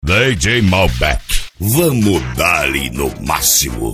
DJ Malbec. Vamos dar-lhe no máximo.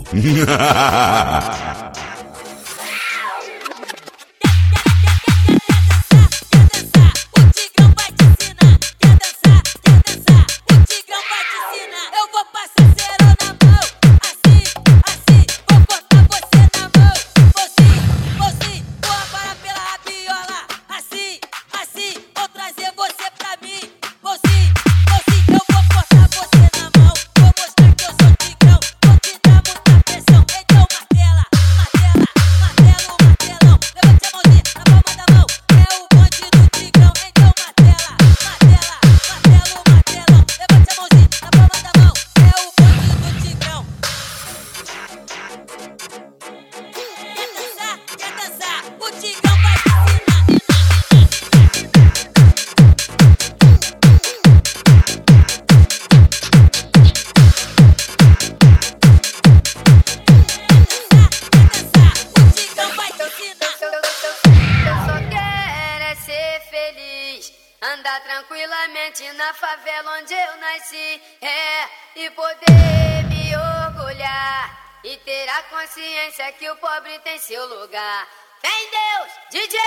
Andar tranquilamente na favela onde eu nasci, e poder me orgulhar e ter a consciência que o pobre tem seu lugar. Fé em Deus, DJ!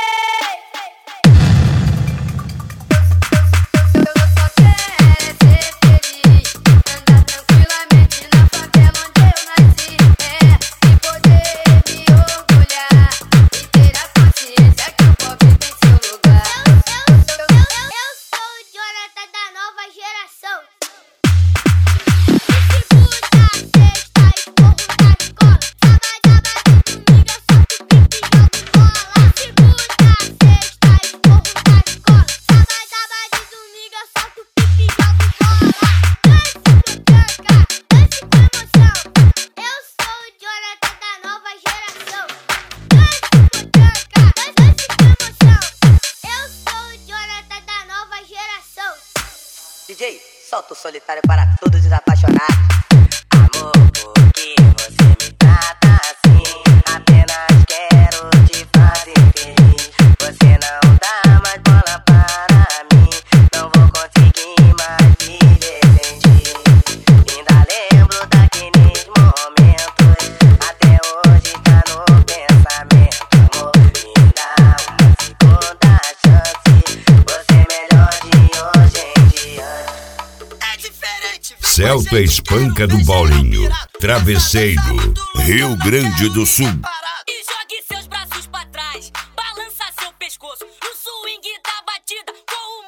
DJ, solta o solitário para todos os apaixonados. Amor, por que você me trata assim? Apenas quero te fazer feliz. Você não dá mais bola para mim. Não vou conseguir mais viver sem ti. Ainda lembro daqueles momentos. Até hoje tá no pensamento. Amor, me dá uma segunda chance. Você é melhor de hoje em diante. Celta Espanca do Paulinho, Travesseiro, Rio Grande do Sul. E jogue seus braços pra trás, balança seu pescoço no swing da batida com o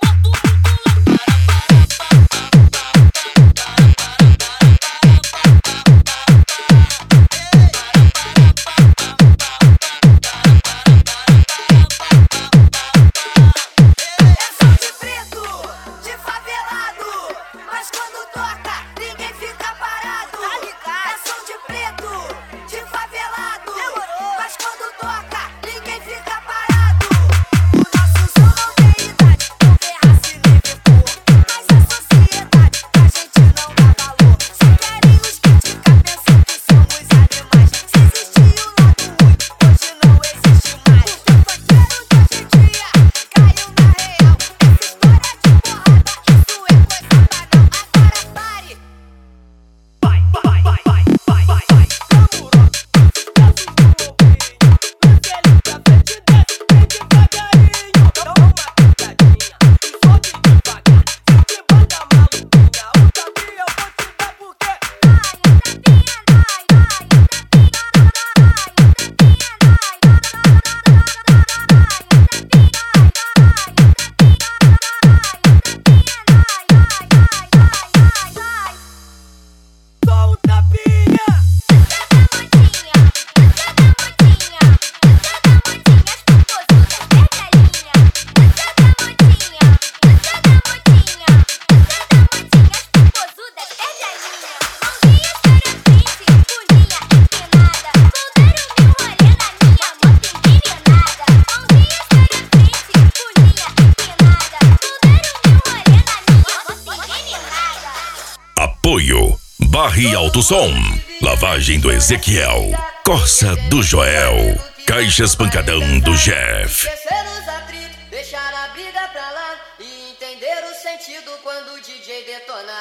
Apoio Barre Alto Som, Lavagem do Ezequiel, Corsa do Joel, Caixas Pancadão do Jeff. Esquecer os atritos, deixar a briga pra lá e entender o sentido quando o DJ detonar. Só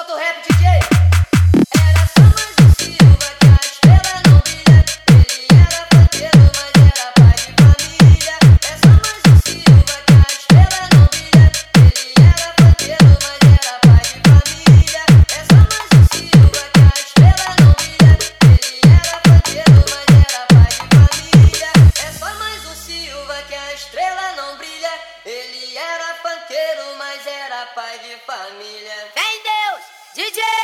solta o rap, DJ. Era só mais um Silva que a estrela não brilha. Ele era banqueiro, mas era pai de família. É só mais um Silva que a estrela não brilha. Ele era banqueiro, mas era pai de família. É só mais um Silva que a estrela não brilha. Ele era banqueiro, mas era pai de família. É só mais um Silva que a estrela não brilha. Ele era funkeiro, mas era pai de família. Vem Deus, DJ!